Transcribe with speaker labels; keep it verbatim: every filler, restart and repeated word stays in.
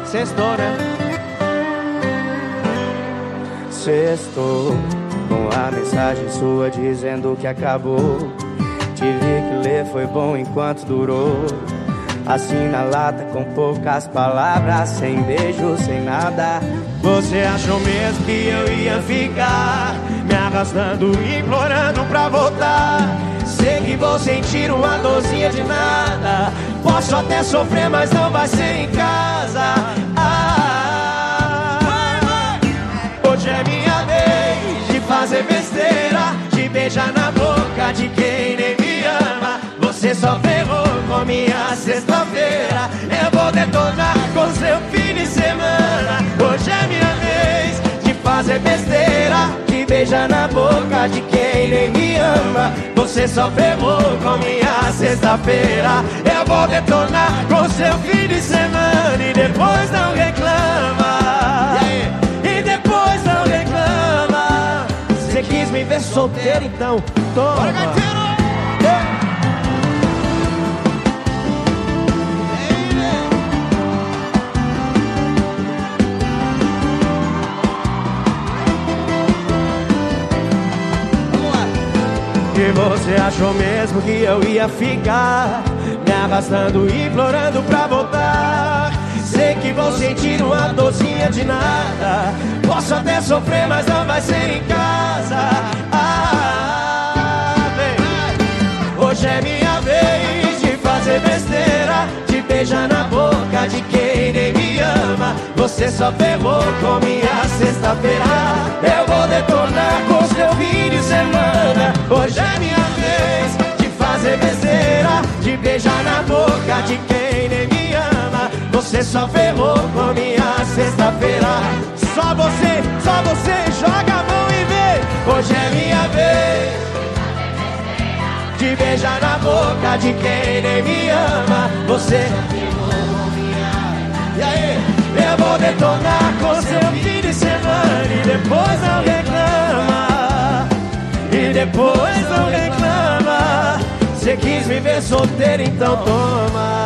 Speaker 1: Sextou, né?
Speaker 2: Sextou com a mensagem sua dizendo que acabou. Tive que ler, foi bom enquanto durou. Assim na lata com poucas palavras, sem beijo, sem nada.
Speaker 1: Você achou mesmo que eu ia ficar me arrastando, implorando pra voltar? Sei que vou sentir uma dorzinha de nada. Posso até sofrer, mas não vai ser em casa. Ah, hoje é minha vez de fazer besteira, de beijar na boca de quem nem me ama. Você só ferrou com minha sexta-feira. Eu vou detonar com seu fim de semana. Hoje é minha vez de fazer besteira, de beijar na boca de quem nem me ama. Você só ferrou com minha sexta-feira. Eu vou detonar com seu fim de semana. E depois não reclama. E depois não reclama. Você quis me ver solteiro, então toma. Bora, gaiteiro! E você achou mesmo que eu ia ficar me arrastando, implorando pra voltar? Sei que vou sentir uma dorzinha de nada. Posso até sofrer, mas não vai ser em casa. Ah, vem. Hoje é minha vez de fazer besteira, de beijar na boca de quem nem me ama. Você só ferrou com minha sexta-feira. Eu vou detonar com seu fim de semana. Hoje é minha vez de fazer besteira, de beijar na boca de quem nem me ama. Você só ferrou com minha sexta-feira. Só você, só você, joga a mão e vê. Hoje é minha vez de beijar na boca de quem nem me ama. Você só ferrou com minha... E aí? Eu vou detonar com seu fim de semana. E depois não reclama. E depois não reclama. Cê quis me ver solteiro, então toma.